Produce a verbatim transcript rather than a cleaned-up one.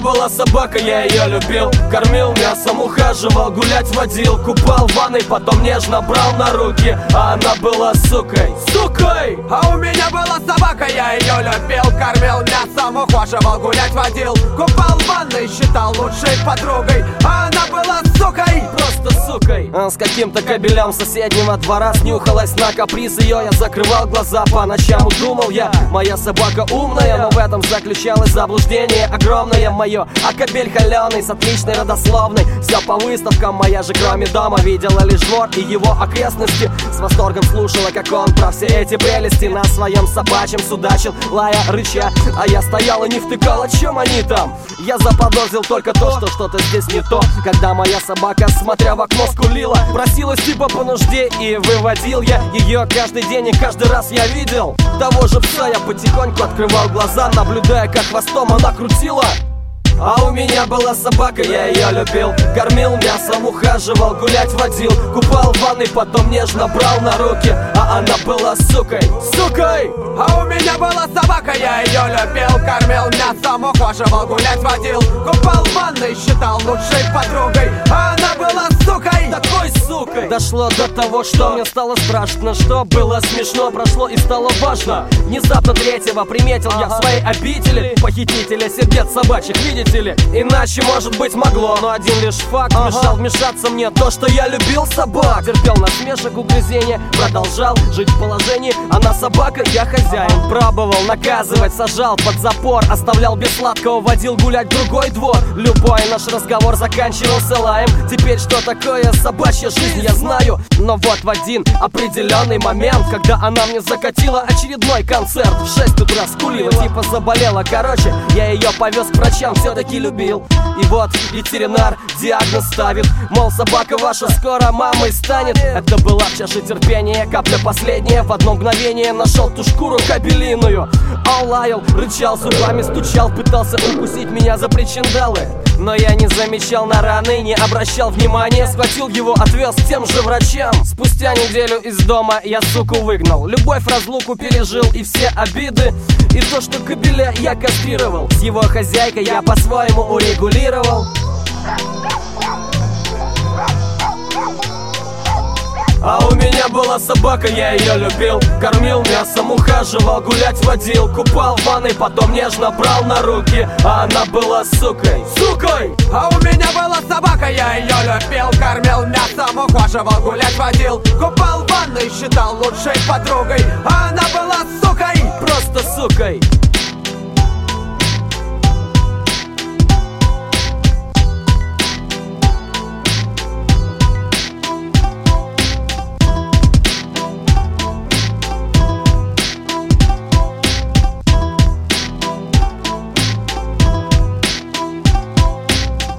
была собака, я ее любил. Кормил мясом, ухаживал, гулять водил. Купал в ванной, потом нежно брал на руки. А она была сукой, сукой. А у меня была собака, я ее любил. Кормил мясом, ухаживал, гулять водил. Купал в ванной, считал лучшей подругой. А она была сукой, просто сукой. А с каким-то кобелем соседнего двора снюхалась на каприз ее. Я закрывал глаза по ночам, думал я, моя собака умная. Но в этом заключалось заблуждение огромное мое. А кобель холеный с отличной родословной. Все по выставкам, моя же кроме дома видела лишь двор и его окрестности. С восторгом слушала, как он про все эти прелести на своем собачьем судачил, лая, рыча. А я стоял и не втыкал, о чем они там. Я заподозрил только то, что что-то здесь не то. Когда моя собака, смотря в окно, скулила, просилась типа по нужде, и выводил я ее каждый день, и каждый раз я видел того же пса. Я потихоньку открывал глаза, наблюдая, как хвостом она крутила. А у меня была собака, я ее любил. Кормил мясом, ухаживал, гулять водил. Купал в ванной, потом нежно брал на руки. А она была сукой, сукой. А у меня была собака, я ее любил. Кормил мясом, ухаживал, гулять водил. Купал в ванной, считал лучшей подругой. А она была сукой, такой сукой. Дошло до того, что мне стало страшно. Что было смешно, прошло и стало важно. Внезапно третьего приметил я в своей обители похитителя сердец собачьих, видите ли? Иначе, может быть, могло, но один лишь факт ага. мешал вмешаться мне. То, что я любил собак, терпел насмешек, угрызения, продолжал жить в положении. Она собака, я хозяин. Пробовал наказывать, сажал под запор, оставлял без сладкого, водил гулять в другой двор. Любой наш разговор заканчивался лаем. Теперь что такое собачья жизнь, я знаю. Но вот в один определенный момент, когда она мне закатила очередной концерт, в шесть утра скулила, типа заболела. Короче, я ее повез к врачам, все-таки любил. И вот ветеринар диагноз ставит, мол, собака ваша скоро мамой станет. Это была в чаше терпения капля последняя. В одно мгновение нашел ту шкуру кобелиную. Он лаял, рычал, зубами стучал, пытался укусить меня за причиндалы. Но я не замечал на раны, не обращал внимания. Схватил его, отвез к тем же врачам. Спустя неделю из дома я суку выгнал. Любовь, разлуку пережил и все обиды. И то, что кобеля я кастрировал, с его хозяйкой я по-своему урегулировал. А у меня была собака, я ее любил. Кормил мясом, ухаживал, гулять водил. Купал в ванной, потом нежно брал на руки. А она была сукой, сукой. А у меня была собака, я ее любил. Кормил мясом, ухаживал, гулять водил. Купал в ванной, считал лучшей подругой. А она была сукой, просто сукой.